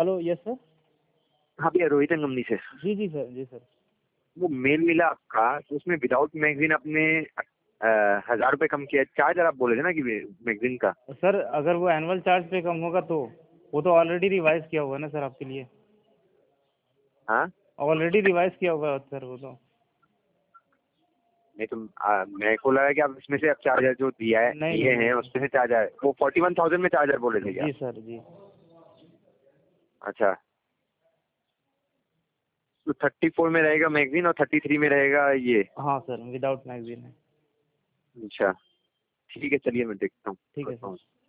Hello, yes sir. हाँ भैया, रोहित अंगमनी से। जी जी सर, जी सर। वो मेल मिला आपका, तो उसमें विदाउट मैगजीन आपने 1000 रुपये कम किया। चार्जर आप बोले थे ना कि मैगजीन का। सर अगर वो एनुअल चार्ज पे कम होगा तो वो तो ऑलरेडी रिवाइज किया हुआ ना सर आपके लिए। हाँ ऑलरेडी रिवाइज किया हुआ सर वो तो। नहीं तो मेरे को लगा कि आप इसमें से अब चार्जर जो दिया है नहीं दिए नहीं हैं नहीं। उसमें से चार्जर वो 41,000 में चार्जर बोले थे क्या? जी सर, जी। अच्छा, तो 34 में रहेगा मैगजीन और 33 में रहेगा ये। हाँ सर, विदाउट मैगजीन है। अच्छा ठीक है, चलिए मैं देखता हूँ, ठीक है करता हूँ। सर।